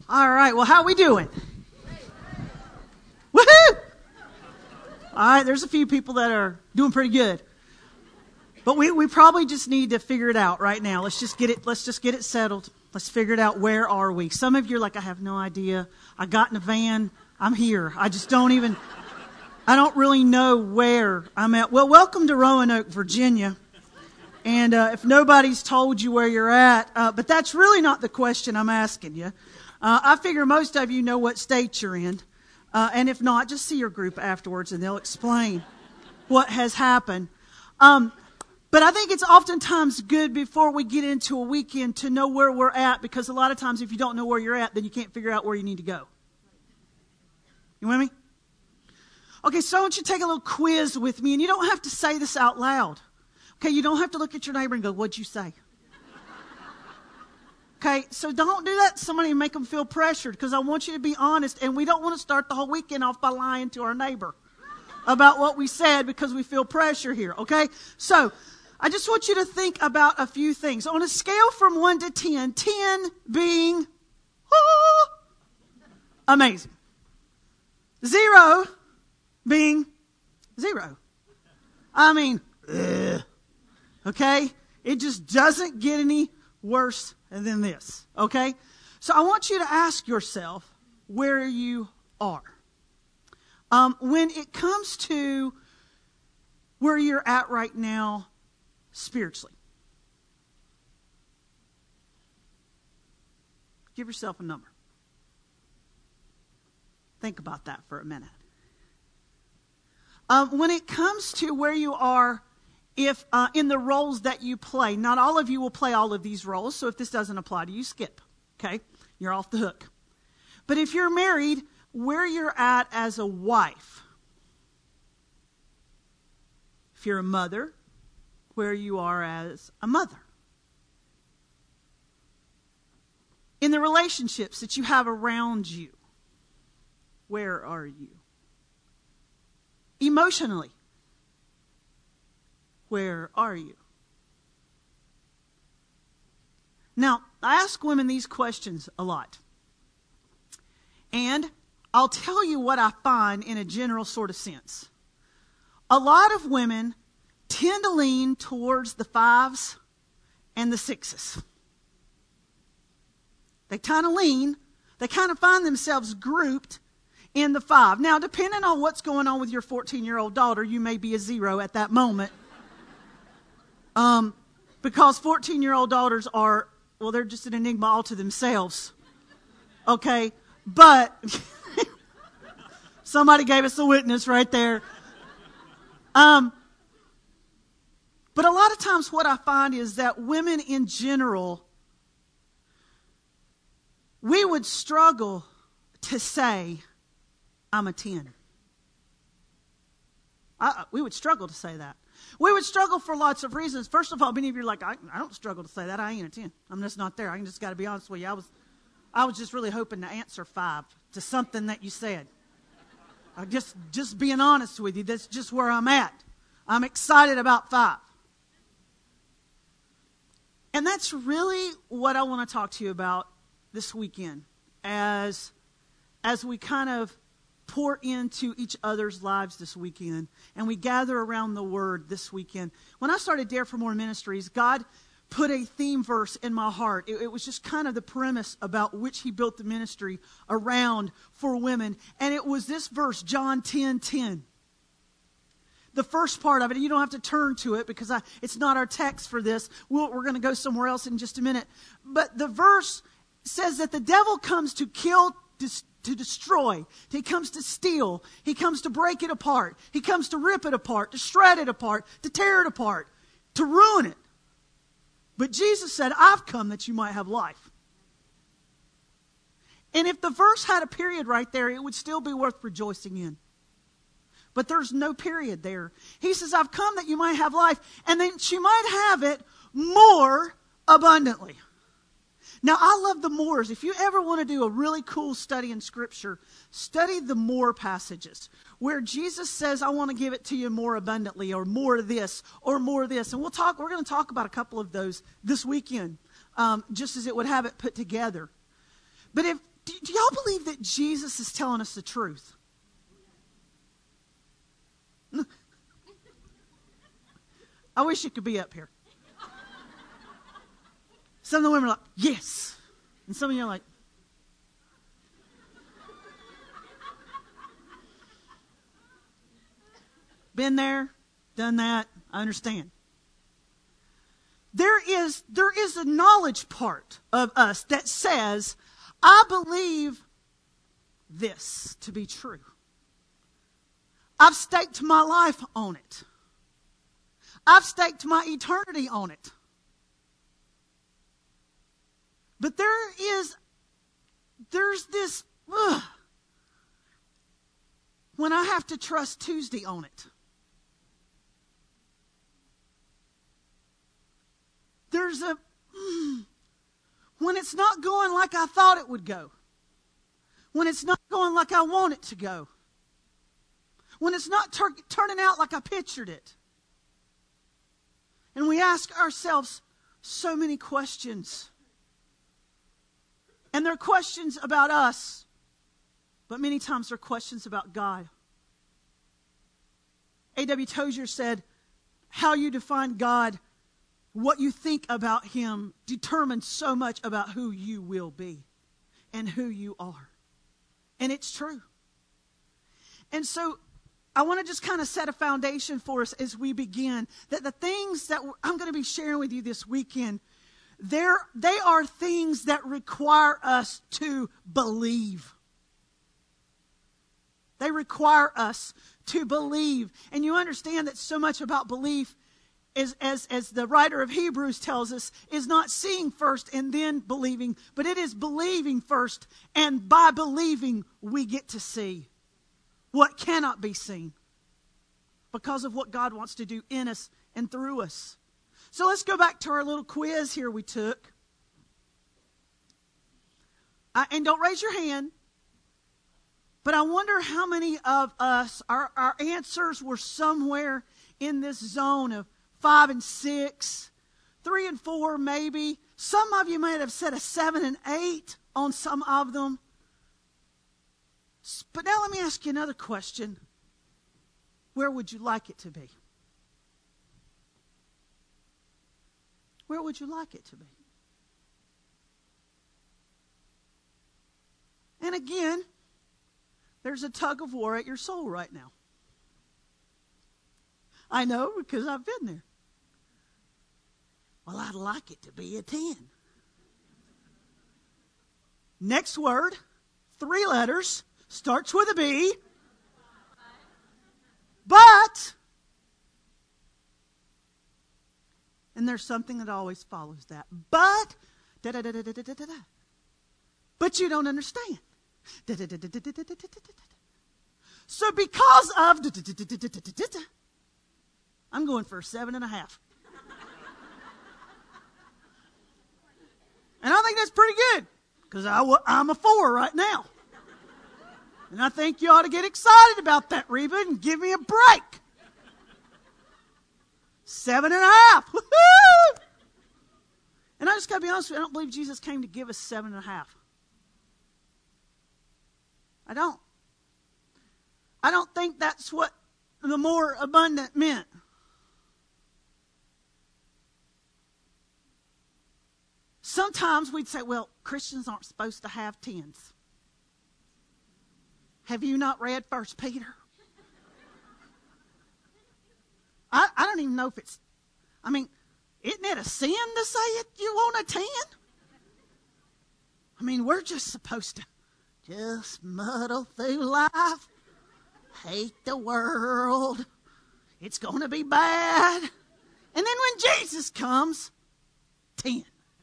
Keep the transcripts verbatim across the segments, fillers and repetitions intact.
All right, well, how we doing? Woohoo! All right, there's a few people that are doing pretty good. But we, we probably just need to figure it out right now. Let's just get it, let's just get it settled. Let's figure it out. Where are we? Some of you are like, I have no idea. I got in a van. I'm here. I just don't even, I don't really know where I'm at. Well, welcome to Roanoke, Virginia. And uh, if nobody's told you where you're at, uh, but that's really not the question I'm asking you. Uh, I figure most of you know what state you're in. Uh, and if not, just see your group afterwards and they'll explain what has happened. Um, but I think it's oftentimes good before we get into a weekend to know where we're at, because a lot of times if you don't know where you're at, then you can't figure out where you need to go. You with me? Okay, so I want you to take a little quiz with me, and you don't have to say this out loud. Okay, you don't have to look at your neighbor and go, what'd you say? Okay, so don't do that to somebody and make them feel pressured, because I want you to be honest, and we don't want to start the whole weekend off by lying to our neighbor about what we said because we feel pressure here, okay? So I just want you to think about a few things. On a scale from one to ten, ten being oh, amazing. Zero being zero. I mean, ugh. Okay? It just doesn't get any worse than this. Okay? So I want you to ask yourself where you are. Um, when it comes to where you're at right now spiritually. Give yourself a number. Think about that for a minute. Um, when it comes to where you are, if uh, in the roles that you play, not all of you will play all of these roles, so if this doesn't apply to you, skip. Okay? You're off the hook. But if you're married, where you're at as a wife. If you're a mother, where you are as a mother. In the relationships that you have around you, where are you? Emotionally, where are you? Now, I ask women these questions a lot. And I'll tell you what I find in a general sort of sense. A lot of women tend to lean towards the fives and the sixes. They kind of lean, they kind of find themselves grouped in the five. Now, depending on what's going on with your fourteen-year-old daughter, you may be a zero at that moment. Um, because fourteen-year-old daughters are, well, they're just an enigma all to themselves. Okay? But, somebody gave us a witness right there. Um, but a lot of times what I find is that women in general, we would struggle to say, I'm a ten. I, we would struggle to say that. We would struggle for lots of reasons. First of all, many of you are like, I, I don't struggle to say that. I ain't a ten. I'm just not there. I just got to be honest with you. I was, I was just really hoping to answer five to something that you said. I just, just being honest with you, that's just where I'm at. I'm excited about five. And that's really what I want to talk to you about this weekend as, as we kind of pour into each other's lives this weekend, and we gather around the Word this weekend. When I started Dare for More Ministries, God put a theme verse in my heart. It, it was just kind of the premise about which He built the ministry around for women, and it was this verse, John ten ten. The first part of it, you don't have to turn to it because I, it's not our text for this. We'll, we're going to go somewhere else in just a minute. But the verse says that the devil comes to kill, dis- to destroy. He comes to steal. He comes to break it apart. He comes to rip it apart, to shred it apart, to tear it apart, to ruin it. But Jesus said, I've come that you might have life. And if the verse had a period right there, it would still be worth rejoicing in. But there's no period there. He says, I've come that you might have life, and then you might have it more abundantly. Now, I love the mores. If you ever want to do a really cool study in Scripture, study the more passages where Jesus says, I want to give it to you more abundantly, or more of this, or more of this. And we'll talk, we're going to talk about a couple of those this weekend, um, just as it would have it put together. But if do, do y'all believe that Jesus is telling us the truth? I wish you could be up here. Some of the women are like, yes. And some of you are like, been there, done that, I understand. There is, there is a knowledge part of us that says, I believe this to be true. I've staked my life on it. I've staked my eternity on it. But there is, there's this, ugh, when I have to trust Tuesday on it. There's a, mm, when it's not going like I thought it would go. When it's not going like I want it to go. When it's not tur- turning out like I pictured it. And we ask ourselves so many questions. And they're questions about us, but many times they're questions about God. A W Tozier said, how you define God, what you think about Him, determines so much about who you will be and who you are. And it's true. And so I want to just kind of set a foundation for us as we begin, that the things that I'm going to be sharing with you this weekend, They're, they are things that require us to believe. They require us to believe. And you understand that so much about belief, is, as, as the writer of Hebrews tells us, is not seeing first and then believing, but it is believing first, and by believing we get to see what cannot be seen because of what God wants to do in us and through us. So let's go back to our little quiz here we took. I, and don't raise your hand. But I wonder how many of us, our, our answers were somewhere in this zone of five and six, three and four maybe. Some of you might have said a seven and eight on some of them. But now let me ask you another question. Where would you like it to be? Where would you like it to be? And again, there's a tug of war at your soul right now. I know because I've been there. Well, I'd like it to be a ten. Next word, three letters, starts with a B. But... and there's something that always follows that. But, da da da da da da da da. But you don't understand. Da da da da da da da da da. So because of da da da da da da da da, I'm going for a seven and a half. And I think that's pretty good, because I w- I'm a four right now. And I think you ought to get excited about that, Reba, and give me a break. Seven and a half. Woo-hoo! And I just got to be honest with you, I don't believe Jesus came to give us seven and a half. I don't. I don't think that's what the more abundant meant. Sometimes we'd say, well, Christians aren't supposed to have tens. Have you not read First Peter? I, I don't even know if it's, I mean, isn't it a sin to say it, you want a ten? I mean, we're just supposed to just muddle through life, hate the world, it's going to be bad. And then when Jesus comes, ten.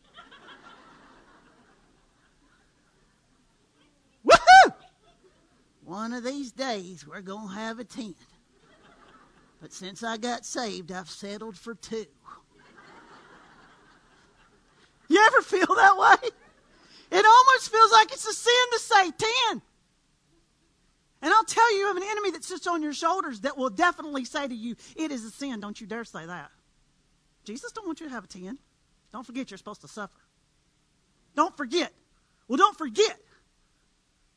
Woohoo! One of these days we're going to have a ten. But since I got saved, I've settled for two. You ever feel that way? It almost feels like it's a sin to say ten. And I'll tell you, you have an enemy that sits on your shoulders that will definitely say to you, it is a sin. Don't you dare say that. Jesus don't want you to have a ten. Don't forget you're supposed to suffer. Don't forget. Well, don't forget.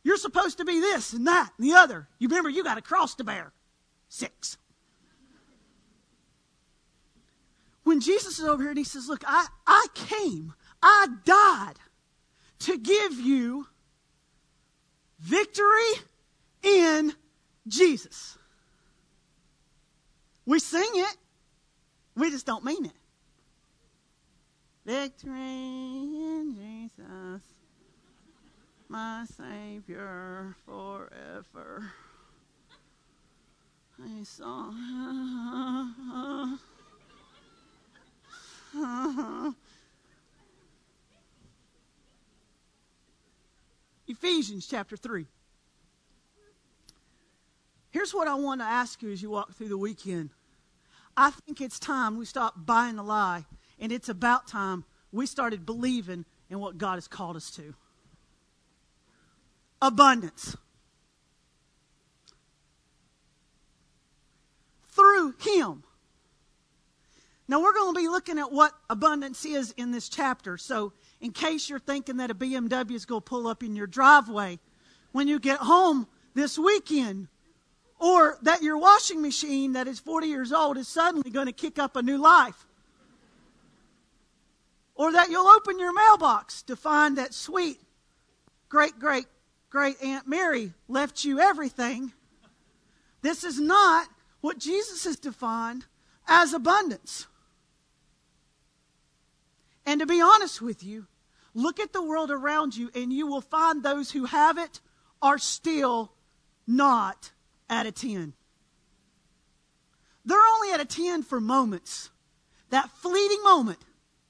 You're supposed to be this and that and the other. You remember, you got a cross to bear. Six. When Jesus is over here and he says, look, I, I came, I died to give you victory in Jesus. We sing it. We just don't mean it. Victory in Jesus, my Savior forever. I saw. Ephesians chapter three. Here's what I want to ask you as you walk through the weekend. I think it's time we stop buying the lie, and it's about time we started believing in what God has called us to. Abundance. Through Him. Now, we're going to be looking at what abundance is in this chapter. So, in case you're thinking that a B M W is going to pull up in your driveway when you get home this weekend, or that your washing machine that is forty years old is suddenly going to kick up a new life, or that you'll open your mailbox to find that sweet great, great, great Aunt Mary left you everything. This is not what Jesus has defined as abundance. And to be honest with you, look at the world around you and you will find those who have it are still not at a ten. They're only at a ten for moments. That fleeting moment.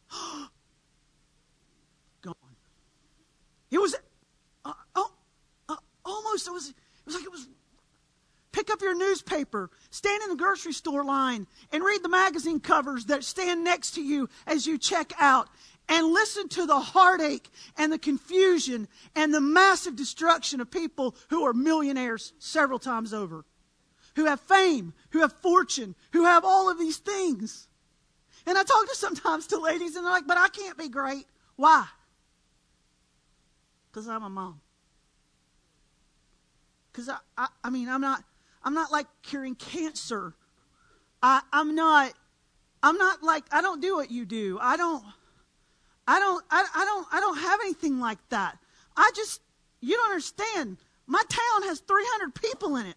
Gone. It was uh, oh, uh, almost, it was, it was like it was, pick up your newspaper, stand in the grocery store line, and read the magazine covers that stand next to you as you check out. And listen to the heartache and the confusion and the massive destruction of people who are millionaires several times over. Who have fame, who have fortune, who have all of these things. And I talk to sometimes to ladies and they're like, but I can't be great. Why? Because I'm a mom. Because I, I, I mean, I'm not, I'm not like curing cancer. I, I'm not, I'm not like, I don't do what you do. I don't, I don't, I, I don't, I don't have anything like that. I just, you don't understand. My town has three hundred people in it.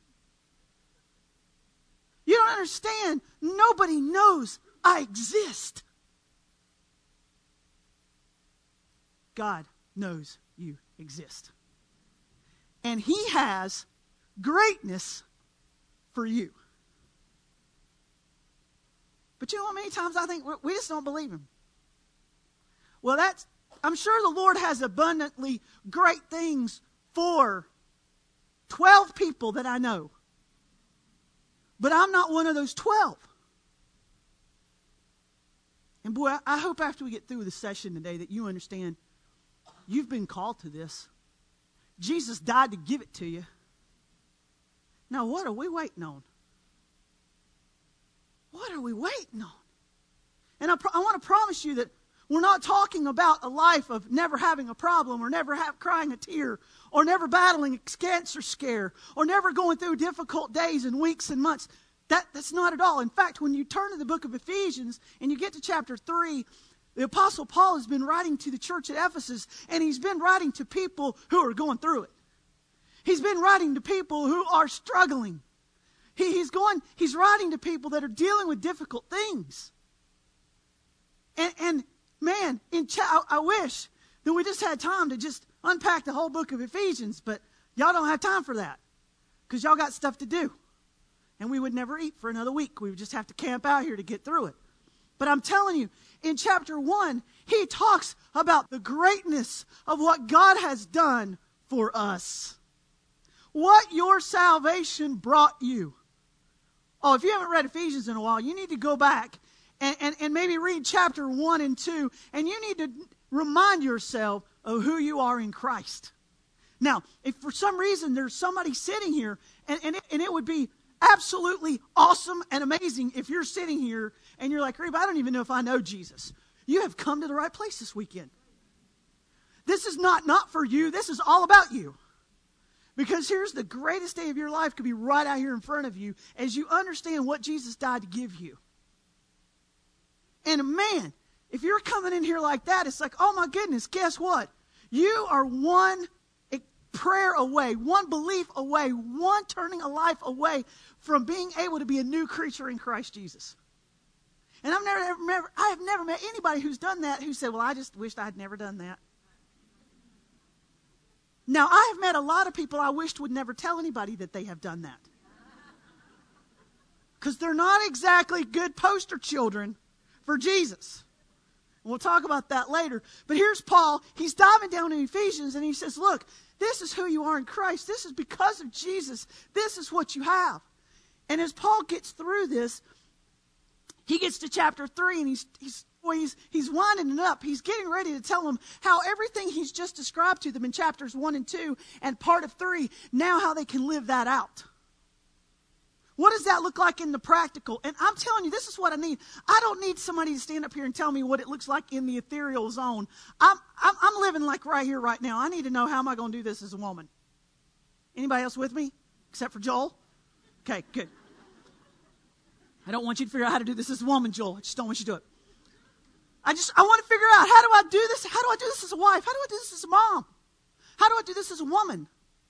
You don't understand. Nobody knows I exist. God knows you exist. And He has greatness for you. But you know how many times I think we just don't believe Him. Well, that's, I'm sure the Lord has abundantly great things for twelve people that I know. But I'm not one of those twelve. And boy, I hope after we get through the session today that you understand you've been called to this. Jesus died to give it to you. Now, what are we waiting on? What are we waiting on? And I, pro- I want to promise you that we're not talking about a life of never having a problem or never have, crying a tear or never battling a cancer scare or never going through difficult days and weeks and months. That, that's not at all. In fact, when you turn to the book of Ephesians and you get to chapter three, the Apostle Paul has been writing to the church at Ephesus, and he's been writing to people who are going through it. He's been writing to people who are struggling. He, he's going, he's writing to people that are dealing with difficult things. And, and man, in cha- I, I wish that we just had time to just unpack the whole book of Ephesians, but y'all don't have time for that because y'all got stuff to do. And we would never eat for another week. We would just have to camp out here to get through it. But I'm telling you, in chapter one, he talks about the greatness of what God has done for us. What your salvation brought you. Oh, if you haven't read Ephesians in a while, you need to go back and, and, and maybe read chapter one and two. And you need to remind yourself of who you are in Christ. Now, if for some reason there's somebody sitting here, and, and, it, and it would be absolutely awesome and amazing if you're sitting here and you're like, Reba, I don't even know if I know Jesus. You have come to the right place this weekend. This is not not for you. This is all about you. Because here's the greatest day of your life could be right out here in front of you as you understand what Jesus died to give you. And man, if you're coming in here like that, it's like, oh my goodness, guess what? You are one prayer away, one belief away, one turning a life away from being able to be a new creature in Christ Jesus. And I've never, ever, never, I have never met anybody who's done that who said, well, I just wished I had never done that. Now, I have met a lot of people I wished would never tell anybody that they have done that. Because they're not exactly good poster children for Jesus. And we'll talk about that later. But here's Paul. He's diving down in Ephesians and he says, look, this is who you are in Christ. This is because of Jesus. This is what you have. And as Paul gets through this, he gets to chapter three and he's he's well, he's, he's winding it up. He's getting ready to tell them how everything he's just described to them in chapters one and two and part of three, now how they can live that out. What does that look like in the practical? And I'm telling you, this is what I need. I don't need somebody to stand up here and tell me what it looks like in the ethereal zone. I'm, I'm, I'm living like right here, right now. I need to know, how am I going to do this as a woman? Anybody else with me? Except for Joel? Okay, good. I don't want you to figure out how to do this as a woman, Joel. I just don't want you to do it. I just, I want to figure out, how do I do this? How do I do this as a wife? How do I do this as a mom? How do I do this as a woman?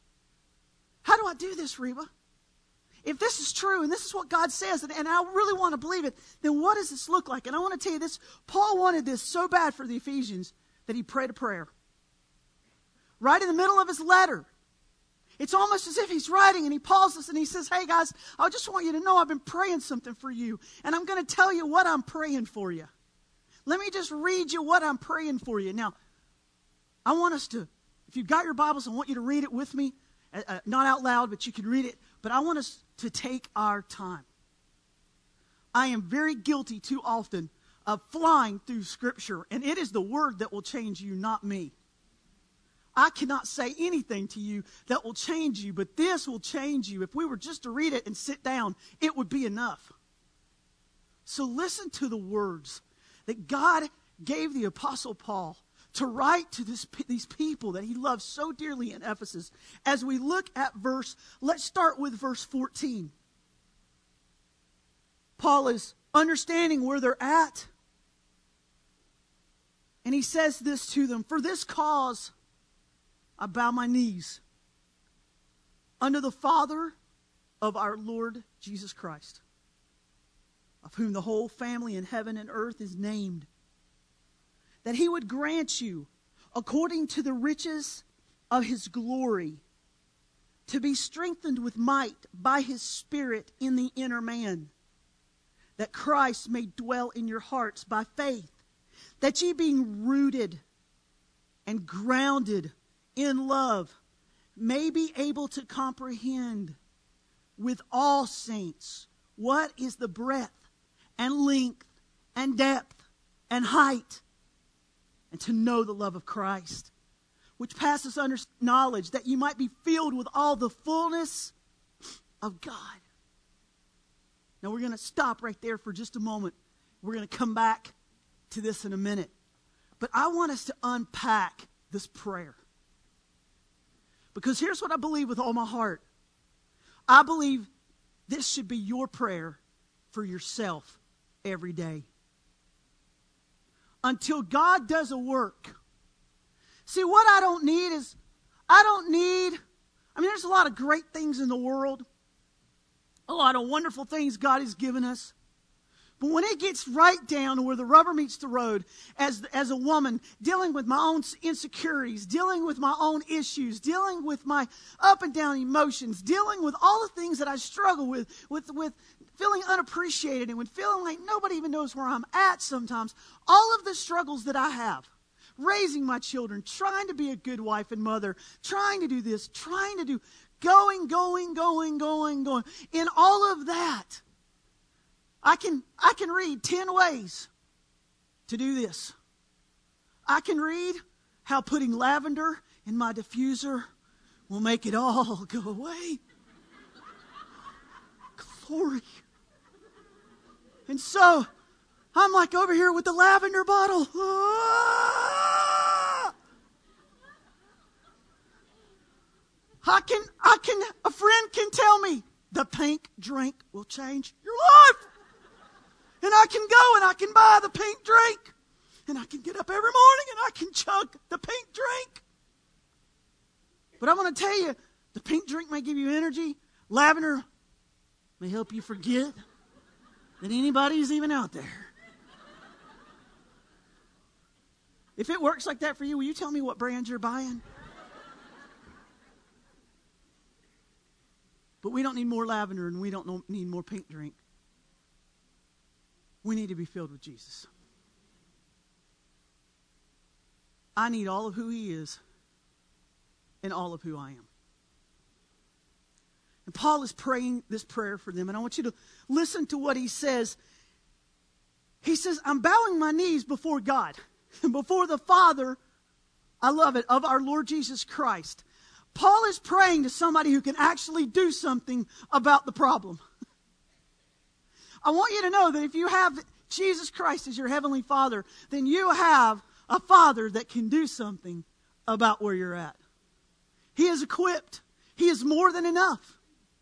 How do I do this, Reba? If this is true, and this is what God says, and, and I really want to believe it, then what does this look like? And I want to tell you this, Paul wanted this so bad for the Ephesians that he prayed a prayer. Right in the middle of his letter. It's almost as if he's writing and he pauses and he says, hey guys, I just want you to know I've been praying something for you. And I'm going to tell you what I'm praying for you. Let me just read you what I'm praying for you. Now, I want us to, if you've got your Bibles, I want you to read it with me. Uh, uh, not out loud, but you can read it. But I want us to take our time. I am very guilty too often of flying through Scripture. And it is the Word that will change you, not me. I cannot say anything to you that will change you, but this will change you. If we were just to read it and sit down, it would be enough. So listen to the words that God gave the Apostle Paul to write to this, these people that he loves so dearly in Ephesus. As we look at verse, let's start with verse fourteen. Paul is understanding where they're at. And he says this to them, for this cause I bow my knees under the Father of our Lord Jesus Christ, of whom the whole family in heaven and earth is named, that he would grant you, according to the riches of his glory, to be strengthened with might by his Spirit in the inner man, that Christ may dwell in your hearts by faith, that ye being rooted and grounded in love may be able to comprehend with all saints what is the breadth and length and depth and height, and to know the love of Christ, which passes under knowledge, that you might be filled with all the fullness of God. Now we're going to stop right there for just a moment. We're going to come back to this in a minute. But I want us to unpack this prayer. Because here's what I believe with all my heart. I believe this should be your prayer for yourself every day. Until God does a work. See, what I don't need is, I don't need, I mean, there's a lot of great things in the world. A lot of wonderful things God has given us. But when it gets right down to where the rubber meets the road, as, as a woman, dealing with my own insecurities, dealing with my own issues, dealing with my up and down emotions, dealing with all the things that I struggle with, with, with feeling unappreciated and with feeling like nobody even knows where I'm at sometimes, all of the struggles that I have, raising my children, trying to be a good wife and mother, trying to do this, trying to do, going, going, going, going, going, in all of that, I can, I can read ten ways to do this. I can read how putting lavender in my diffuser will make it all go away. Glory. And so, I'm like over here with the lavender bottle. Ah! I can, I can, a friend can tell me the pink drink will change your life. And I can go and I can buy the pink drink. And I can get up every morning and I can chug the pink drink. But I'm going to tell you, the pink drink may give you energy. Lavender may help you forget that anybody's even out there. If it works like that for you, will you tell me what brand you're buying? But we don't need more lavender and we don't need more pink drink. We need to be filled with Jesus. I need all of who he is and all of who I am. And Paul is praying this prayer for them. And I want you to listen to what he says. He says, I'm bowing my knees before God and before the Father, I love it, of our Lord Jesus Christ. Paul is praying to somebody who can actually do something about the problem. I want you to know that if you have Jesus Christ as your heavenly Father, then you have a Father that can do something about where you're at. He is equipped. He is more than enough.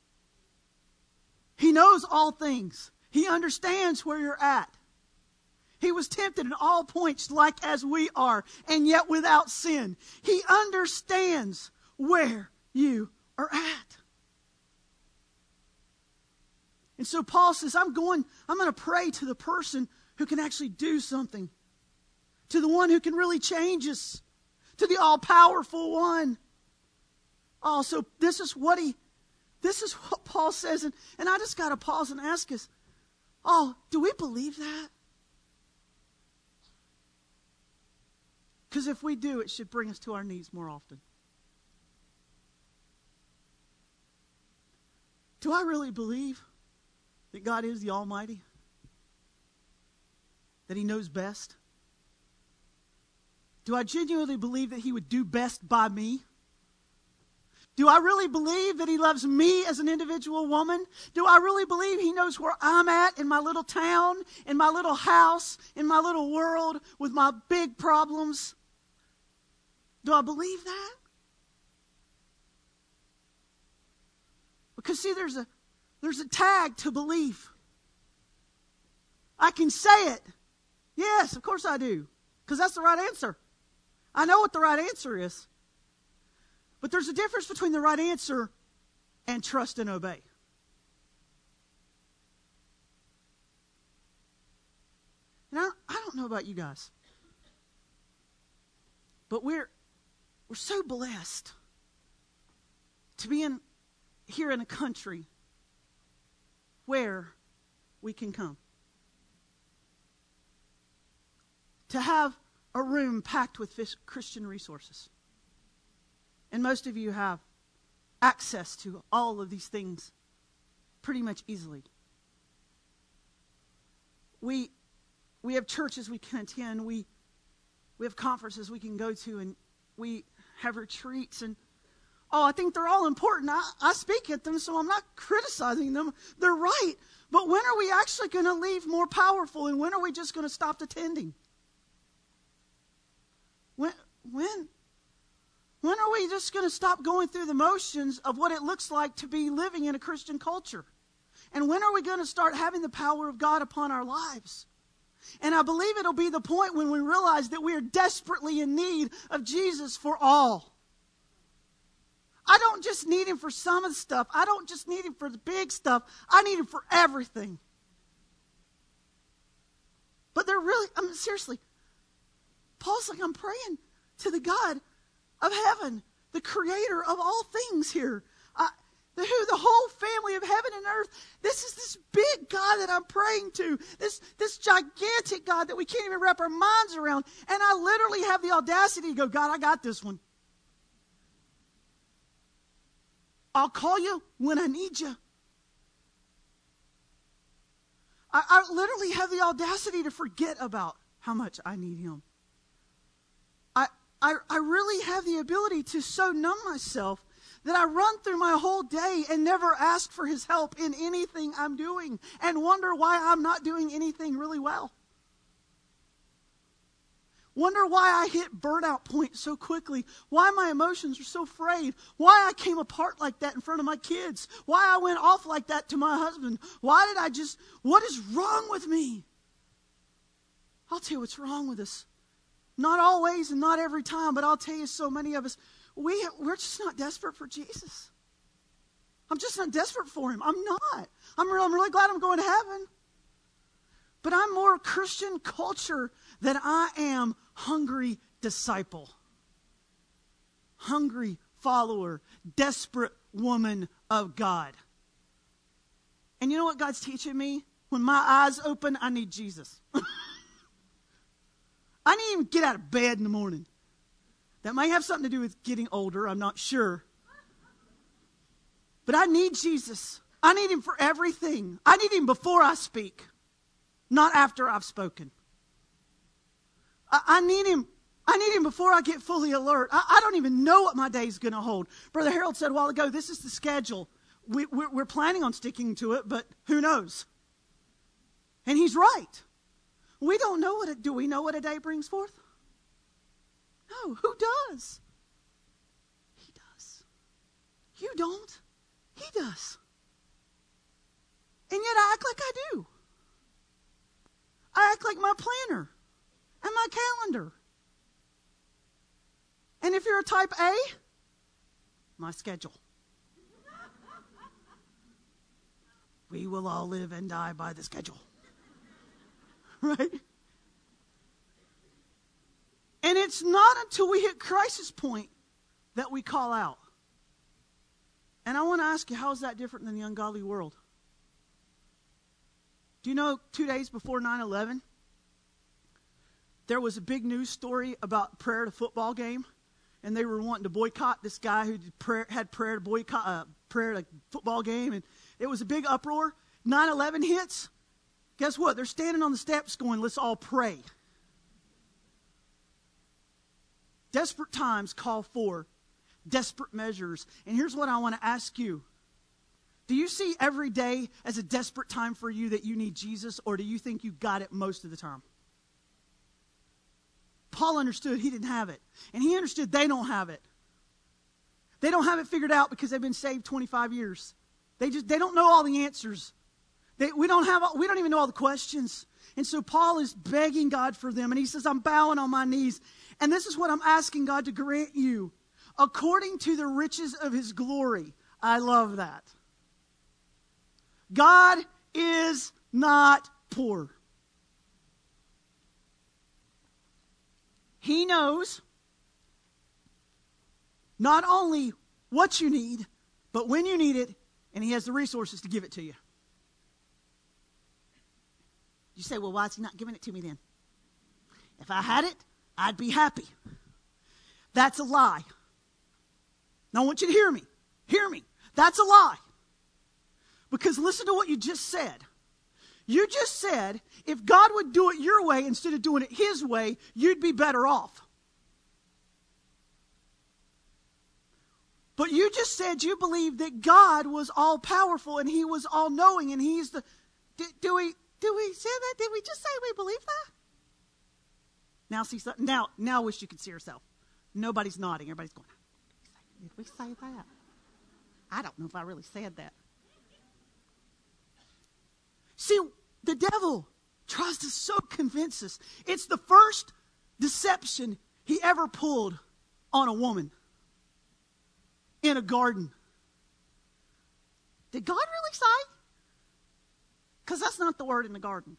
He knows all things. He understands where you're at. He was tempted in all points like as we are, and yet without sin. He understands where you are at. And so Paul says, I'm going, I'm going to pray to the person who can actually do something. To the one who can really change us. To the all-powerful one. Oh, so this is what he, this is what Paul says. And, and I just got to pause and ask us, oh, do we believe that? Because if we do, it should bring us to our knees more often. Do I really believe that God is the Almighty? That he knows best? Do I genuinely believe that he would do best by me? Do I really believe that he loves me as an individual woman? Do I really believe he knows where I'm at in my little town, in my little house, in my little world with my big problems? Do I believe that? Because see, there's a there's a tag to belief. I can say it. Yes, of course I do. Because that's the right answer. I know what the right answer is. But there's a difference between the right answer and trust and obey. And I, I don't know about you guys, but we're we're so blessed to be in here in a country where we can come. To have a room packed with Christian resources. And most of you have access to all of these things pretty much easily. We we have churches we can attend. We we have conferences we can go to, and we have retreats. And oh, I think they're all important. I, I speak at them, so I'm not criticizing them. They're right. But when are we actually going to leave more powerful, and when are we just going to stop attending? When when? When are we just going to stop going through the motions of what it looks like to be living in a Christian culture? And when are we going to start having the power of God upon our lives? And I believe it'll be the point when we realize that we are desperately in need of Jesus for all. I don't just need him for some of the stuff. I don't just need him for the big stuff. I need him for everything. But they're really, I mean, seriously, Paul's like, I'm praying to the God of heaven, the creator of all things here. Uh, the, who the whole family of heaven and earth. This is this big God that I'm praying to. This, this gigantic God that we can't even wrap our minds around. And I literally have the audacity to go, God, I got this one. I'll call you when I need you. I, I literally have the audacity to forget about how much I need him. I, I, I really have the ability to so numb myself that I run through my whole day and never ask for his help in anything I'm doing and wonder why I'm not doing anything really well. Wonder why I hit burnout point so quickly. Why my emotions are so frayed. Why I came apart like that in front of my kids. Why I went off like that to my husband. Why did I just, what is wrong with me? I'll tell you what's wrong with us. Not always and not every time, but I'll tell you, so many of us, we, we're just not desperate for Jesus. I'm just not desperate for him. I'm not. I'm, re- I'm really glad I'm going to heaven. But I'm more Christian culture than I am hungry disciple. Hungry follower. Desperate woman of God. And you know what God's teaching me? When my eyes open, I need Jesus. I need him to get out of bed in the morning. That may have something to do with getting older. I'm not sure. But I need Jesus. I need him for everything. I need him before I speak. Not after I've spoken. I, I need him. I need him before I get fully alert. I, I don't even know what my day's going to hold. Brother Harold said a while ago, this is the schedule. We, we're, we're planning on sticking to it, but who knows? And he's right. We don't know what it, do we know what a day brings forth? No, who does? He does. You don't. He does. And yet I act like I do. I act like my planner and my calendar. And if you're a type A, my schedule. We will all live and die by the schedule. Right? And it's not until we hit crisis point that we call out. And I want to ask you, how is that different than the ungodly world? Do you know two days before nine eleven, there was a big news story about prayer at a football game, and they were wanting to boycott this guy who did prayer, had prayer to boycott uh, prayer at a football game, and it was a big uproar. nine eleven hits. Guess what? They're standing on the steps going, let's all pray. Desperate times call for desperate measures. And here's what I want to ask you. Do you see every day as a desperate time for you that you need Jesus, or do you think you got it most of the time? Paul understood he didn't have it. And he understood they don't have it. They don't have it figured out because they've been saved twenty-five years. They just they don't know all the answers. They, we don't have we don't even know all the questions. And so Paul is begging God for them. And he says, I'm bowing on my knees. And this is what I'm asking God to grant you. According to the riches of his glory. I love that. God is not poor. He knows not only what you need, but when you need it, and he has the resources to give it to you. You say, well, why is he not giving it to me then? If I had it, I'd be happy. That's a lie. Now I want you to hear me. Hear me. That's a lie. Because listen to what you just said. You just said, if God would do it your way instead of doing it his way, you'd be better off. But you just said you believe that God was all powerful and he was all knowing and he's the, do, do we, do we say that? Did we just say we believe that? Now see, now, now I wish you could see yourself. Nobody's nodding. Everybody's going, did we say that? I don't know if I really said that. See, the devil tries to so convince us. It's the first deception he ever pulled on a woman in a garden. Did God really say? Because that's not the word in the garden.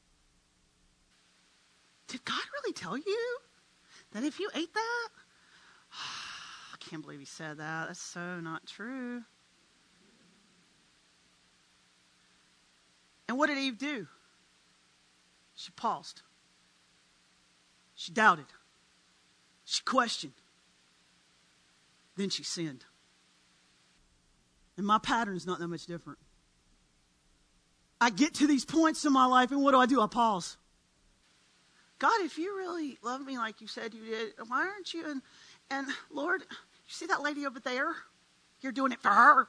Did God really tell you that if you ate that? I can't believe he said that. That's so not true. And what did Eve do? She paused. She doubted. She questioned. Then she sinned. And my pattern is not that much different. I get to these points in my life, and what do I do? I pause. God, if you really love me like you said you did, why aren't you? And, and Lord, you see that lady over there? You're doing it for her.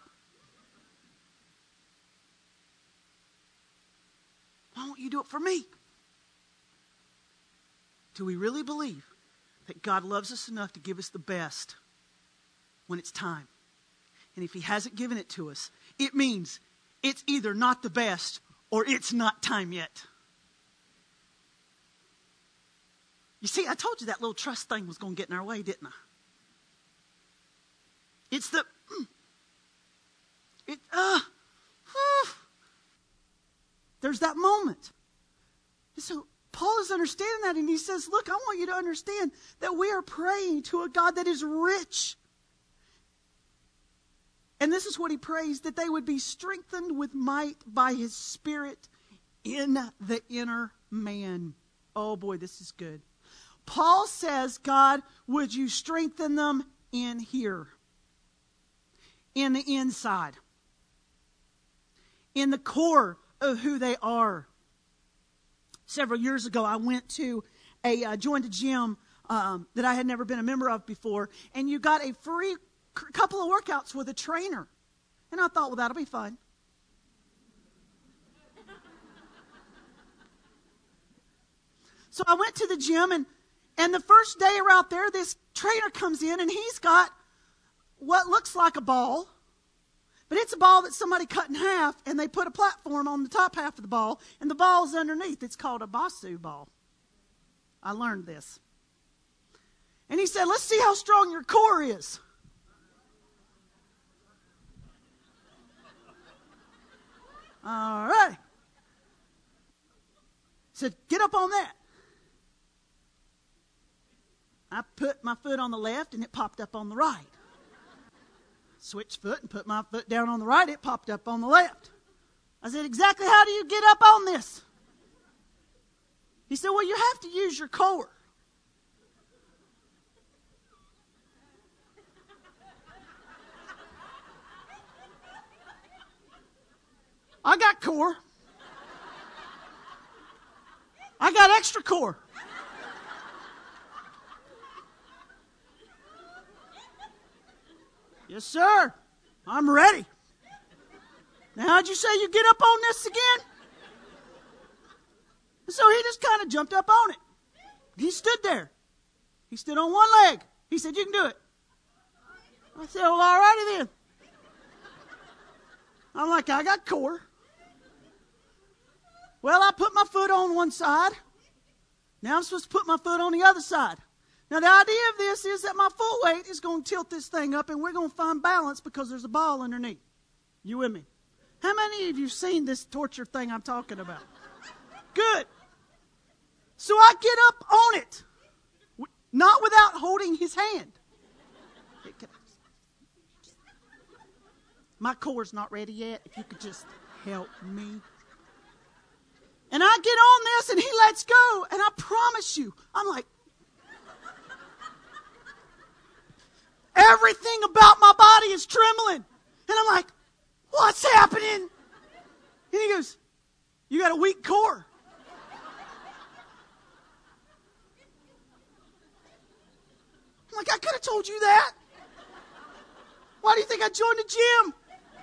Why won't you do it for me? Do we really believe that God loves us enough to give us the best when it's time? And if he hasn't given it to us, it means it's either not the best or it's not time yet. You see, I told you that little trust thing was going to get in our way, didn't I? It's the, it, uh, uh, there's that moment. And so Paul is understanding that, and he says, look, I want you to understand that we are praying to a God that is rich. And this is what he prays, that they would be strengthened with might by his Spirit in the inner man. Oh boy, this is good. Paul says, God, would you strengthen them in here? In the inside. In the core of who they are. Several years ago, I went to a, uh, joined a gym um, that I had never been a member of before. And you got a free c- couple of workouts with a trainer. And I thought, well, that'll be fun. So I went to the gym, and, and the first day around there, this trainer comes in, and he's got what looks like a ball. But it's a ball that somebody cut in half, and they put a platform on the top half of the ball, and the ball's underneath. It's called a Basu ball. I learned this. And he said, let's see how strong your core is. All right. He said, get up on that. I put my foot on the left, and it popped up on the right. Switched foot and put my foot down on the right. It popped up on the left. I said, exactly how do you get up on this? He said, well, you have to use your core. I got core. I got extra core. Yes, sir. I'm ready. Now, how'd you say you get up on this again? And so he just kind of jumped up on it. He stood there. He stood on one leg. He said, you can do it. I said, well, all righty then. I'm like, I got core. Well, I put my foot on one side. Now I'm supposed to put my foot on the other side. Now, the idea of this is that my full weight is going to tilt this thing up, and we're going to find balance because there's a ball underneath. You with me? How many of you seen this torture thing I'm talking about? Good. So I get up on it, not without holding his hand. My core's not ready yet. If you could just help me. And I get on this, and he lets go, and I promise you, I'm like, everything about my body is trembling. And I'm like, what's happening? And he goes, you got a weak core. I'm like, I could have told you that. Why do you think I joined the gym?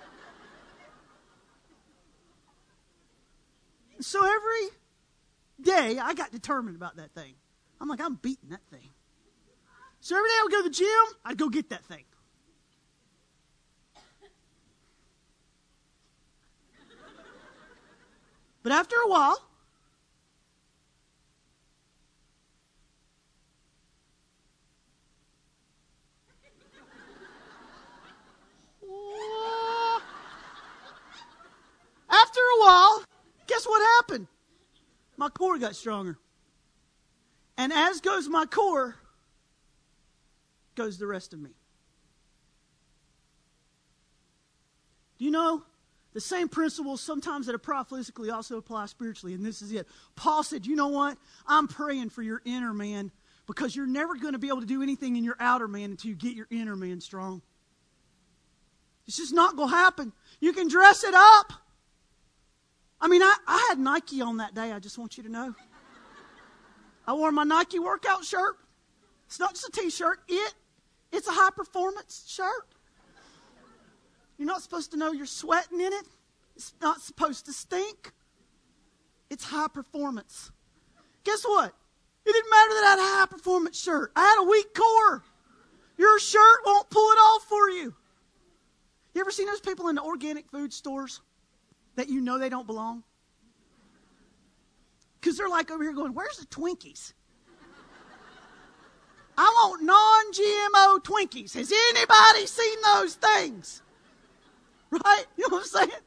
So every day, I got determined about that thing. I'm like, I'm beating that thing. So every day I would go to the gym, I'd go get that thing. But after a while, after a while, guess what happened? My core got stronger. And as goes my core, goes the rest of me. Do you know the same principles sometimes that apply physically also apply spiritually? And this is it. Paul said, you know what? I'm praying for your inner man because you're never going to be able to do anything in your outer man until you get your inner man strong. It's just not going to happen. You can dress it up. I mean, I, I had Nike on that day, I just want you to know. I wore my Nike workout shirt. It's not just a t-shirt. It, it's a high-performance shirt. You're not supposed to know you're sweating in it. It's not supposed to stink. It's high performance. Guess what? It didn't matter that I had a high performance shirt. I had a weak core. Your shirt won't pull it off for you. You ever seen those people in the organic food stores that you know they don't belong? Because they're like over here going, where's the Twinkies? I want non-G M O Twinkies. Has anybody seen those things? Right? You know what I'm saying?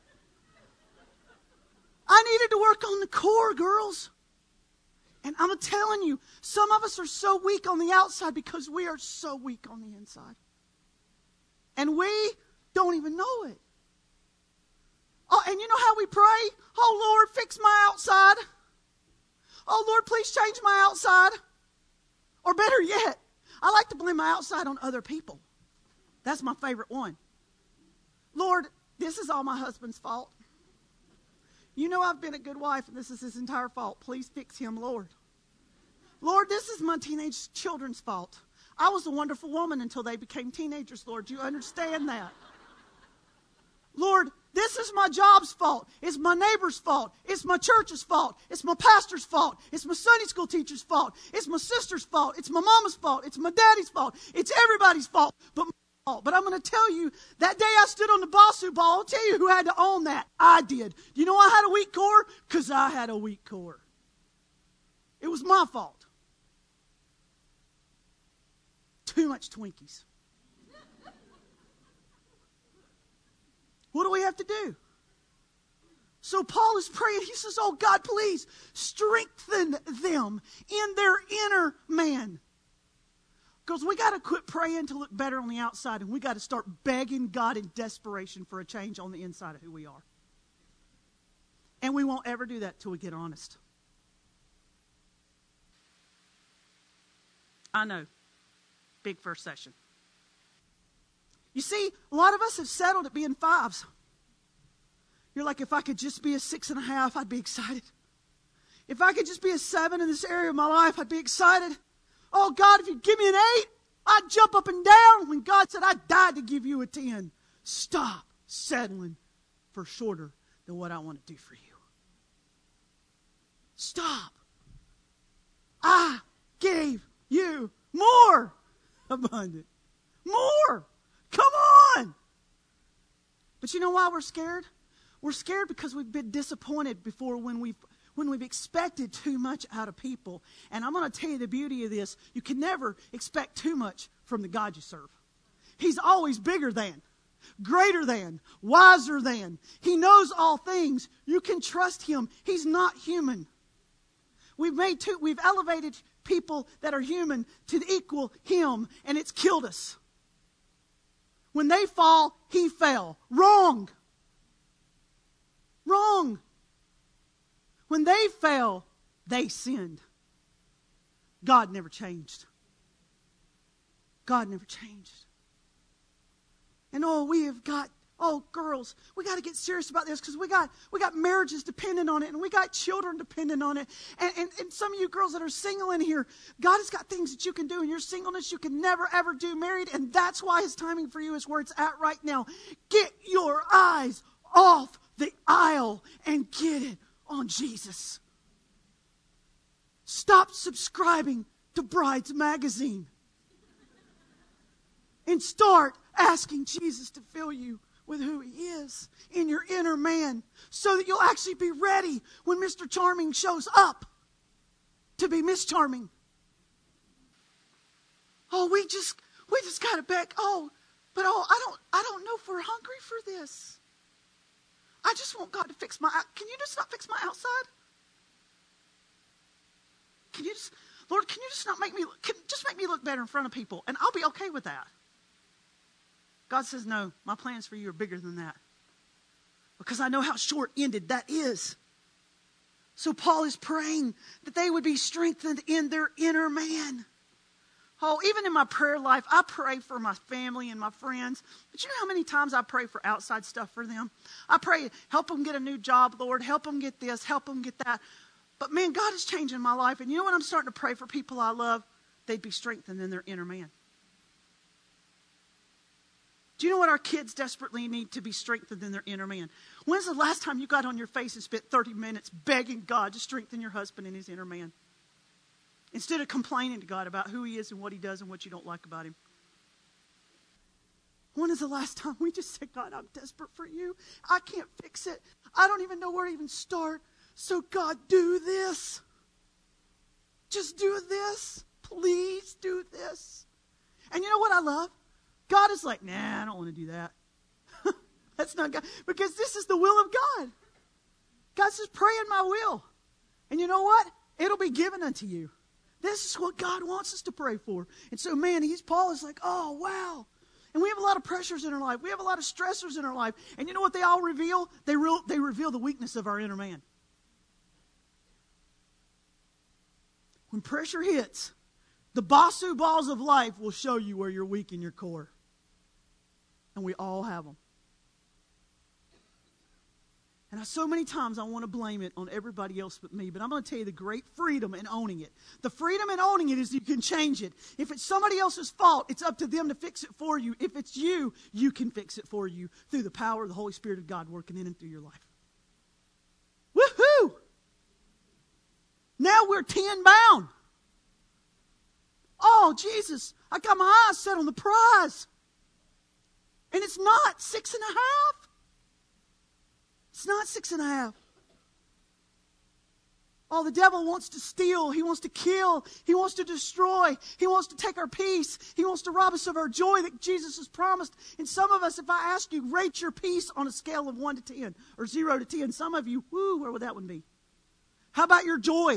I needed to work on the core, girls. And I'm telling you, some of us are so weak on the outside because we are so weak on the inside. And we don't even know it. Oh, and you know how we pray? Oh, Lord, fix my outside. Oh, Lord, please change my outside. Or better yet, I like to blame my outside on other people. That's my favorite one. Lord, this is all my husband's fault. You know I've been a good wife, and this is his entire fault. Please fix him, Lord. Lord, this is my teenage children's fault. I was a wonderful woman until they became teenagers, Lord. Do you understand that? Lord, this is my job's fault. It's my neighbor's fault. It's my church's fault. It's my pastor's fault. It's my Sunday school teacher's fault. It's my sister's fault. It's my mama's fault. It's my daddy's fault. It's everybody's fault but my fault. But I'm going to tell you, that day I stood on the Bosu ball, I'll tell you who had to own that. I did. You know I had a weak core? Because I had a weak core. It was my fault. Too much Twinkies. What do we have to do? So Paul is praying. He says, oh God, please strengthen them in their inner man. Because we got to quit praying to look better on the outside, and we got to start begging God in desperation for a change on the inside of who we are. And we won't ever do that till we get honest. I know. Big first session. You see, a lot of us have settled at being fives. You're like, if I could just be a six and a half, I'd be excited. If I could just be a seven in this area of my life, I'd be excited. Oh, God, if you'd give me an eight, I'd jump up and down. When God said, I died to give you a ten. Stop settling for shorter than what I want to do for you. Stop. I gave you more abundant. More. Come on. But you know why we're scared? We're scared because we've been disappointed before when we've when we've expected too much out of people. And I'm going to tell you the beauty of this. You can never expect too much from the God you serve. He's always bigger than, greater than, wiser than. He knows all things. You can trust him. He's not human. We've made too, we've elevated people that are human to equal him, and it's killed us. When they fall, he fell. Wrong. Wrong. When they fell, they sinned. God never changed. God never changed. And oh, we have got, oh, girls, we got to get serious about this because we got we got marriages dependent on it, and we got children dependent on it. And, and, and some of you girls that are single in here, God has got things that you can do in your singleness you can never, ever do married, and that's why his timing for you is where it's at right now. Get your eyes off the aisle and get it on Jesus. Stop subscribing to Brides Magazine and start asking Jesus to fill you with who he is in your inner man so that you'll actually be ready when Mister Charming shows up to be Miss Charming. Oh, we just we just got to beg. Oh, but oh, I don't I don't know if we're hungry for this. I just want God to fix my, can you just not fix my outside? Can you just, Lord, can you just not make me, can, just make me look better in front of people, and I'll be okay with that. God says, no, my plans for you are bigger than that. Because I know how short-ended that is. So Paul is praying that they would be strengthened in their inner man. Oh, even in my prayer life, I pray for my family and my friends. But you know how many times I pray for outside stuff for them? I pray, help them get a new job, Lord. Help them get this. Help them get that. But man, God is changing my life. And you know what I'm starting to pray for people I love? They'd be strengthened in their inner man. Do you know what our kids desperately need to be strengthened in their inner man? When's the last time you got on your face and spent thirty minutes begging God to strengthen your husband in his inner man? Instead of complaining to God about who he is and what he does and what you don't like about him. When is the last time we just said, God, I'm desperate for you. I can't fix it. I don't even know where to even start. So God, do this. Just do this. Please do this. And you know what I love? God is like, nah, I don't want to do that. That's not God. Because this is the will of God. God says, pray in my will. And you know what? It'll be given unto you. This is what God wants us to pray for. And so, man, he's Paul is like, oh, wow. And we have a lot of pressures in our life. We have a lot of stressors in our life. And you know what they all reveal? They, re- they reveal the weakness of our inner man. When pressure hits, the Basu balls of life will show you where you're weak in your core. And we all have them. And I, so many times I want to blame it on everybody else but me. But I'm going to tell you the great freedom in owning it. The freedom in owning it is you can change it. If it's somebody else's fault, it's up to them to fix it for you. If it's you, you can fix it for you through the power of the Holy Spirit of God working in and through your life. Woohoo! Now we're ten bound. Oh, Jesus, I got my eyes set on the prize. And it's not six and a half. It's not six and a half. Oh, the devil wants to steal. He wants to kill. He wants to destroy. He wants to take our peace. He wants to rob us of our joy that Jesus has promised. And some of us, if I ask you, rate your peace on a scale of one to ten or zero to ten. Some of you, whoo, where would that one be? How about your joy?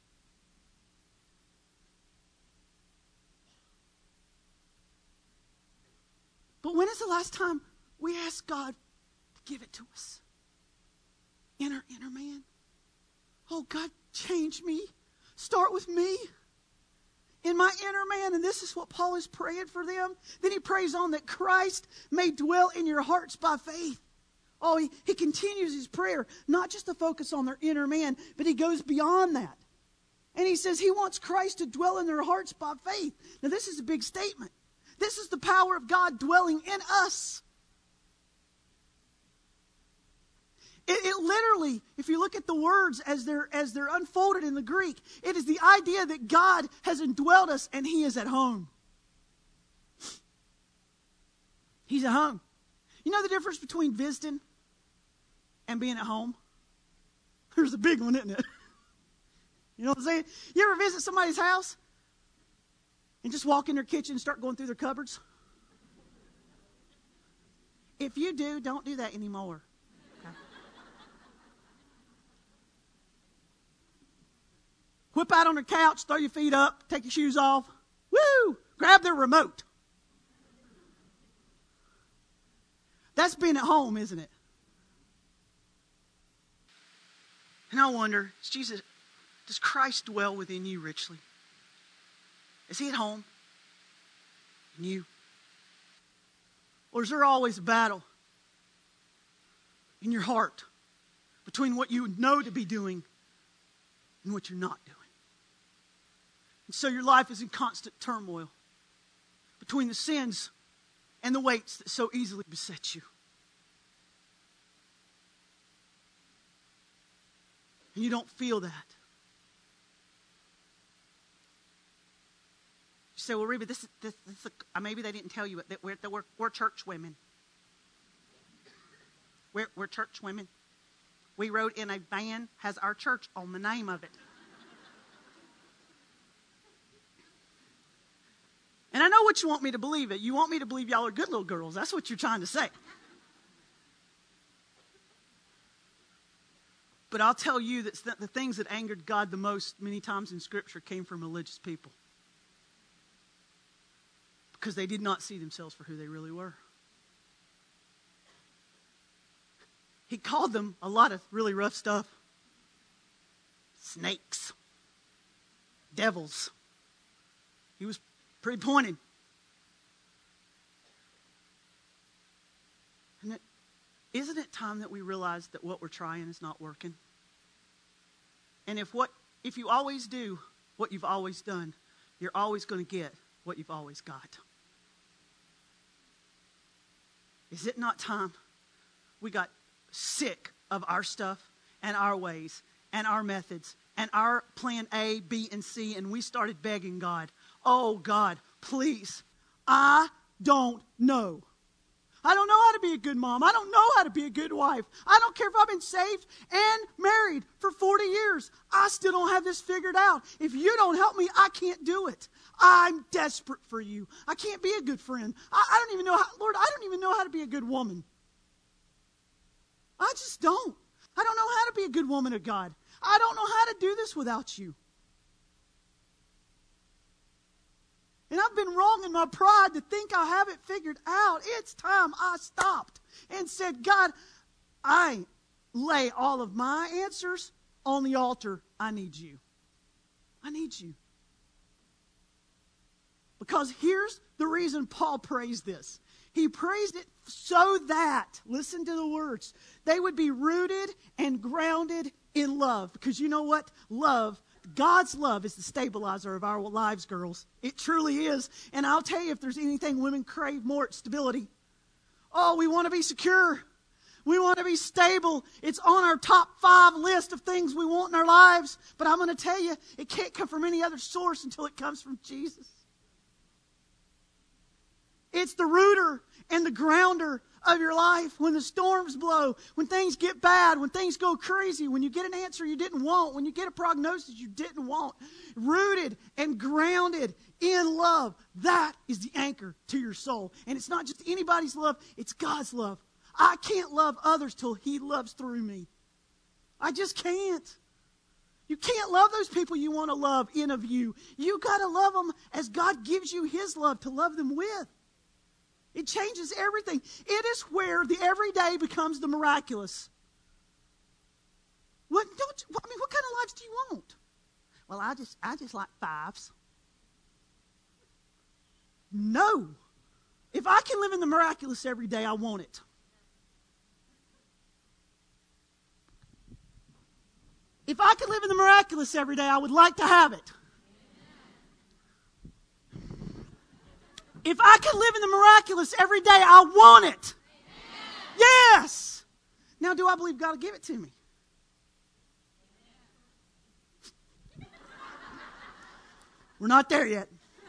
But when is the last time we asked God to give it to us? In our inner man. Oh, God, change me. Start with me. In my inner man. And this is what Paul is praying for them. Then he prays on that Christ may dwell in your hearts by faith. Oh, he, he continues his prayer. Not just to focus on their inner man, but he goes beyond that. And he says he wants Christ to dwell in their hearts by faith. Now, this is a big statement. This is the power of God dwelling in us. It, it literally, if you look at the words as they're, as they're unfolded in the Greek, it is the idea that God has indwelled us and he is at home. He's at home. You know the difference between visiting and being at home? There's a big one, isn't it? You know what I'm saying? You ever visit somebody's house and just walk in their kitchen and start going through their cupboards? If you do, don't do that anymore. Whip out on the couch, throw your feet up, take your shoes off. Woo! Grab their remote. That's being at home, isn't it? And I wonder, is Jesus, does Christ dwell within you richly? Is he at home in you? Or is there always a battle in your heart between what you know to be doing and what you're not doing? And so your life is in constant turmoil between the sins and the weights that so easily beset you. And you don't feel that. You say, well, Reba, this is, this, this is a, maybe they didn't tell you it, that we're, that we're, we're church women. We're, we're church women. We rode in a van, has our church on the name of it. And I know what you want me to believe it. You want me to believe y'all are good little girls. That's what you're trying to say. But I'll tell you that the things that angered God the most many times in Scripture came from religious people. Because they did not see themselves for who they really were. He called them a lot of really rough stuff. Snakes. Devils. He was pretty pointed. And it, isn't it time that we realize that what we're trying is not working? And if what if you always do what you've always done, you're always going to get what you've always got. Is it not time we got sick of our stuff and our ways and our methods and our plan A, B, and C, and we started begging God, oh God, please, I don't know. I don't know how to be a good mom. I don't know how to be a good wife. I don't care if I've been saved and married for forty years. I still don't have this figured out. If you don't help me, I can't do it. I'm desperate for you. I can't be a good friend. I, I don't even know how, Lord, I don't even know how to be a good woman. I just don't. I don't know how to be a good woman of God. I don't know how to do this without you. And I've been wrong in my pride to think I have it figured out. It's time I stopped and said, God, I lay all of my answers on the altar. I need you. I need you. Because here's the reason Paul prays this. He praised it so that, listen to the words, they would be rooted and grounded in love. Because you know what? Love, God's love is the stabilizer of our lives, girls. It truly is. And I'll tell you, if there's anything women crave more, it's stability. Oh, we want to be secure. We want to be stable. It's on our top five list of things we want in our lives. But I'm going to tell you, it can't come from any other source until it comes from Jesus. It's the rooter and the grounder of your life. When the storms blow, when things get bad, when things go crazy, when you get an answer you didn't want, when you get a prognosis you didn't want, rooted and grounded in love, that is the anchor to your soul. And it's not just anybody's love, it's God's love. I can't love others till He loves through me. I just can't. You can't love those people you want to love in of you. You got to love them as God gives you His love to love them with. It changes everything. It is where the everyday becomes the miraculous. What, don't, I mean, what kind of lives do you want? Well, I just, I just like fives. No. If I can live in the miraculous every day, I want it. If I could live in the miraculous every day, I would like to have it. If I could live in the miraculous every day, I want it. Yes. Now, do I believe God will give it to me? We're not there yet.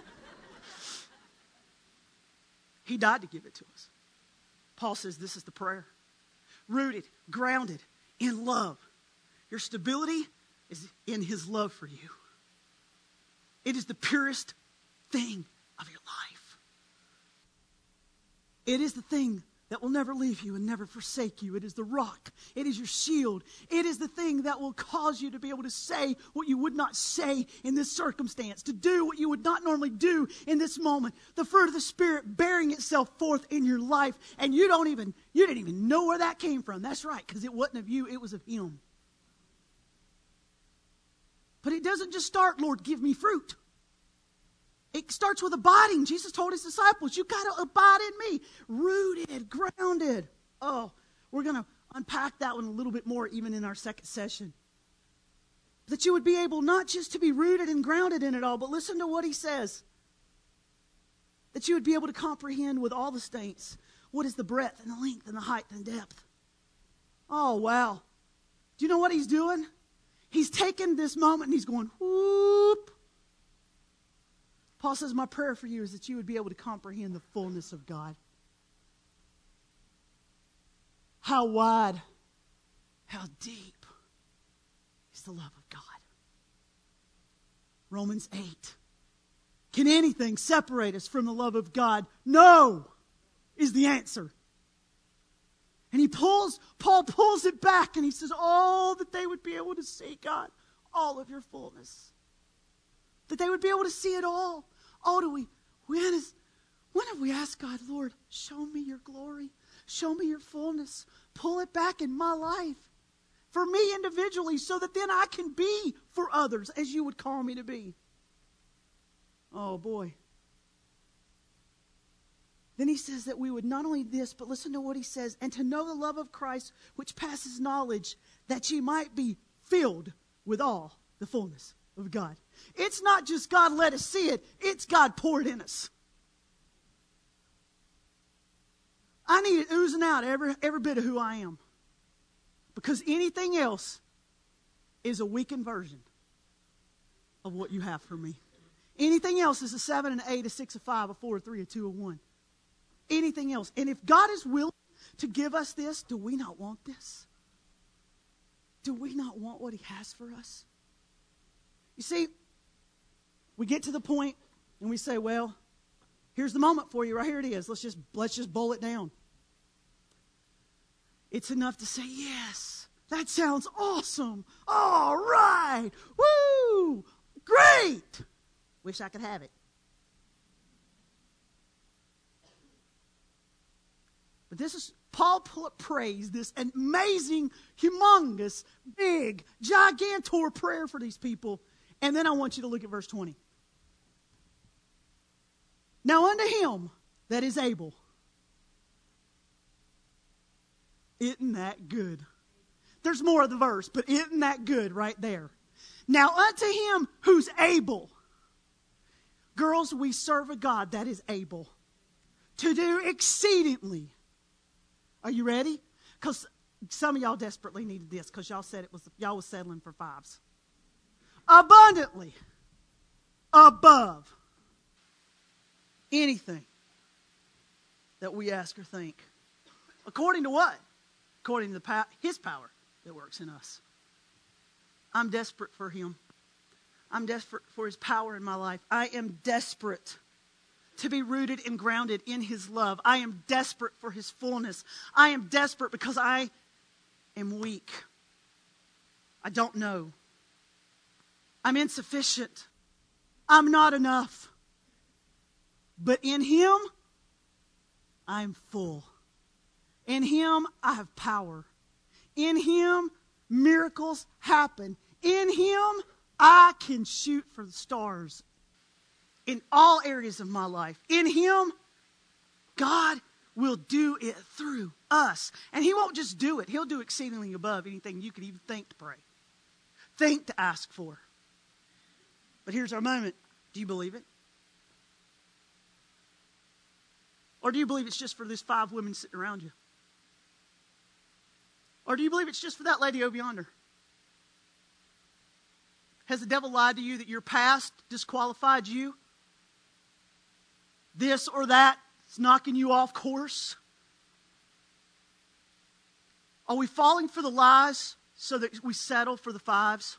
He died to give it to us. Paul says this is the prayer. Rooted, grounded in love. Your stability is in His love for you. It is the purest thing of your life. It is the thing that will never leave you and never forsake you. It is the rock. It is your shield. It is the thing that will cause you to be able to say what you would not say in this circumstance, to do what you would not normally do in this moment. The fruit of the Spirit bearing itself forth in your life, and you don't even, you didn't even know where that came from. That's right, because it wasn't of you, it was of Him. But it doesn't just start, Lord, give me fruit. It starts with abiding. Jesus told His disciples, you got to abide in me. Rooted, grounded. Oh, we're going to unpack that one a little bit more even in our second session. That you would be able not just to be rooted and grounded in it all, but listen to what He says. That you would be able to comprehend with all the saints what is the breadth and the length and the height and the depth. Oh, wow. Do you know what He's doing? He's taken this moment and He's going, whoop. Paul says, my prayer for you is that you would be able to comprehend the fullness of God. How wide, how deep is the love of God. Romans eight. Can anything separate us from the love of God? No, is the answer. And he pulls, Paul pulls it back and he says, oh, that they would be able to see, God, all of your fullness. That they would be able to see it all. Oh, do we, when, is, when have we asked God, Lord, show me your glory. Show me your fullness. Pull it back in my life. For me individually, so that then I can be for others as you would call me to be. Oh, boy. Then he says that we would not only this, but listen to what he says, and to know the love of Christ, which passes knowledge, that ye might be filled with all the fullness of God. It's not just God let us see it, it's God poured in us. I need it oozing out every, every bit of who I am. Because anything else is a weakened version of what you have for me. Anything else is a seven, an eight, a six, a five, a four, a three, a two, a one. Anything else. And if God is willing to give us this, do we not want this? Do we not want what he has for us? You see, we get to the point and we say, well, here's the moment for you. Right here it is. Let's just, let's just boil it down. It's enough to say, yes, that sounds awesome. All right. Woo! Great. Wish I could have it. But this is, Paul prays this amazing, humongous, big, gigantor prayer for these people. And then I want you to look at verse twenty. Now unto him that is able. Isn't that good? There's more of the verse, but isn't that good right there? Now unto him who's able. Girls, we serve a God that is able to do exceedingly. Are you ready? Because some of y'all desperately needed this because y'all said it was, y'all was settling for fives. Abundantly above anything that we ask or think. According to what? According to the pow- his power that works in us. I'm desperate for him. I'm desperate for his power in my life. I am desperate to be rooted and grounded in his love. I am desperate for his fullness. I am desperate because I am weak. I don't know. I'm insufficient. I'm not enough. But in him, I'm full. In him, I have power. In him, miracles happen. In him, I can shoot for the stars. In all areas of my life. In him, God will do it through us. And he won't just do it. He'll do exceedingly above anything you could even think to pray. Think to ask for. But here's our moment. Do you believe it? Or do you believe it's just for these five women sitting around you? Or do you believe it's just for that lady over yonder? Has the devil lied to you that your past disqualified you? This or that is knocking you off course? Are we falling for the lies so that we settle for the fives?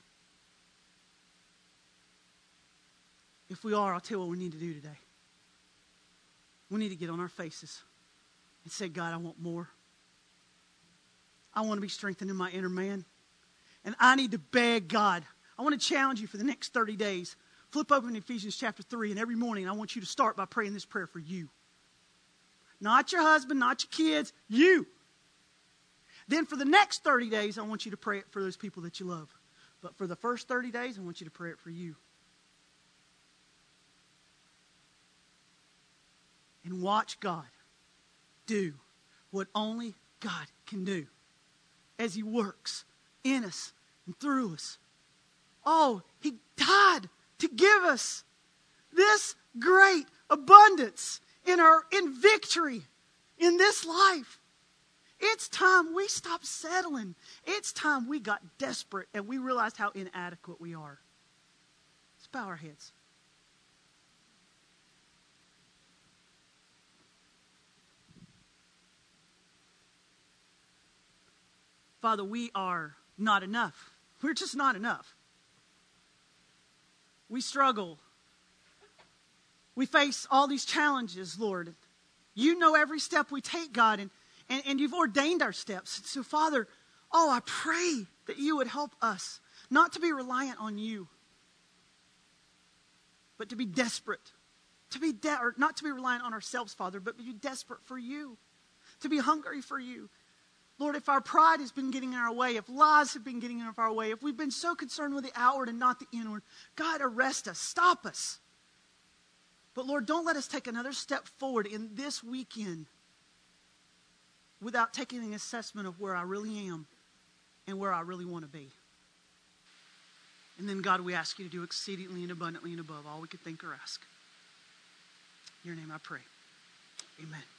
If we are, I'll tell you what we need to do today. We need to get on our faces and say, God, I want more. I want to be strengthened in my inner man. And I need to beg God. I want to challenge you for the next thirty days. Flip open to Ephesians chapter three, and every morning I want you to start by praying this prayer for you. Not your husband, not your kids, you. Then for the next thirty days, I want you to pray it for those people that you love. But for the first thirty days, I want you to pray it for you. And watch God do what only God can do as he works in us and through us. Oh, he died to give us this great abundance in our in victory in this life. It's time we stop settling. It's time we got desperate and we realized how inadequate we are. Let's bow our heads. Father, we are not enough. We're just not enough. We struggle. We face all these challenges, Lord. You know every step we take, God, and, and, and you've ordained our steps. So, Father, oh, I pray that you would help us not to be reliant on you, but to be desperate. To be de- or not to be reliant on ourselves, Father, but to be desperate for you. To be hungry for you. Lord, if our pride has been getting in our way, if lies have been getting in our way, if we've been so concerned with the outward and not the inward, God, arrest us, stop us. But Lord, don't let us take another step forward in this weekend without taking an assessment of where I really am and where I really want to be. And then, God, we ask you to do exceedingly and abundantly and above all we could think or ask. In your name I pray. Amen.